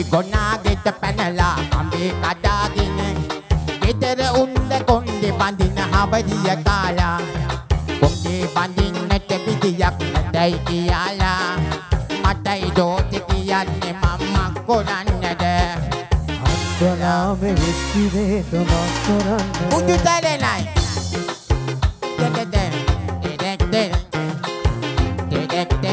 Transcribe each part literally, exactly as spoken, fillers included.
ගොනාගෙට පැනලා කඹේ කඩාගෙන ගෙදර උන්ද කොණ්ඩේ බඳින හවදිය කාලා කොණ්ඩේ බඳින්නට විදියක් නැතයි කියාලා මටයි දෝතේ කියන්නේ මම්මා කොරන්නද අත්වලාමේ වෙච්චි දේට මක් කරන්නද උඩු තරණයි දෙදෙද දෙදෙද දෙදෙද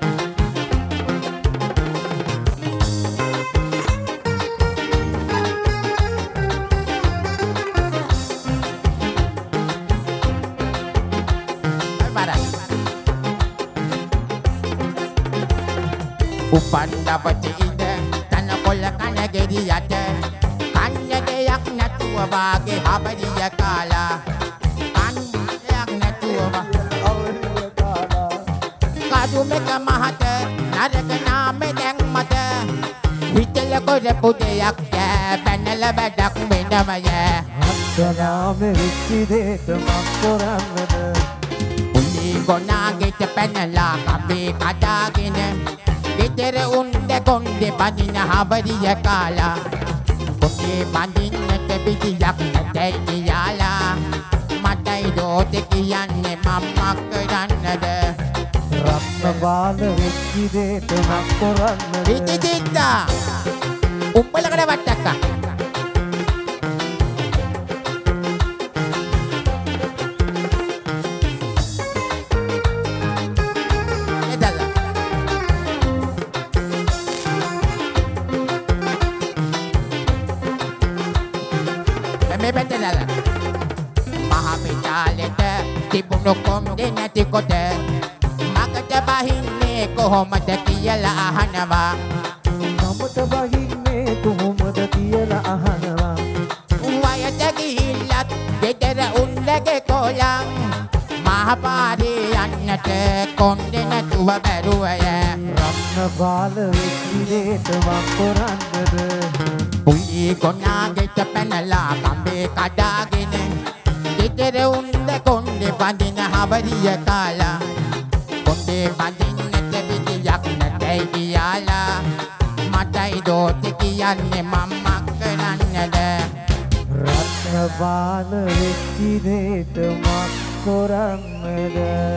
උපන් දවසේ ඉඳ තනකොළ කන ගෙඩියට කන්න දෙයක් නැතුව වාගේ හබදිය කාලා කන්න දෙයක් නැතුව හබදිය කාලා කඩුමක මහත නරක නාමෙ දැන් මත හිතල කරපු දෙයක් ඈ පැනල වැඩක් වෙනවය අත්වලාමේ වෙච්චි දේට මක් කරන්නද උලි ගොනාගෙට පැනලා කඹේ කඩාගෙන ගෙදර උන්ද කොණ්ඩේ බඳින හවදිය කාලා කොණ්ඩේ බඳින්නට විදියක් නැතයි කියාලා මටයි දෝතේ කියන්නේ මම්මා කරන්නද රත්නපාල වෙච්චි දේට මක් කරන්නද ඉතිදිත්තා උඹලකට වට්ටක්කා මහපිටාලෙට තිබුණු කොණ්ඩේ නැති කොට මකට බහින්නේ කොහොමද කියලා අහනවා මමට බහින්නේ කොහොමද කියලා අහනවා වයස ගිහිල්ලත් ගෙදර උන්දගේ කොලන් මහපාරේ යන්නට කොණ්ඩේ නැතුව බැරුවය රත්නපාල වෙච්චි දේට මක් කරන්නද උයි ගොනාගෙට පැනලා කඹේ කඩාගෙන ගෙදර උන්ද කොණ්ඩේ බඳින හවදිය කාලා කොණ්ඩේ බඳින්නට විදියක් නැතයි කියාලා මටයි දෝතේ කියන්නේ මම්මා කරන්නද රත්නපාල වෙච්චි දේට මක් කරන්නද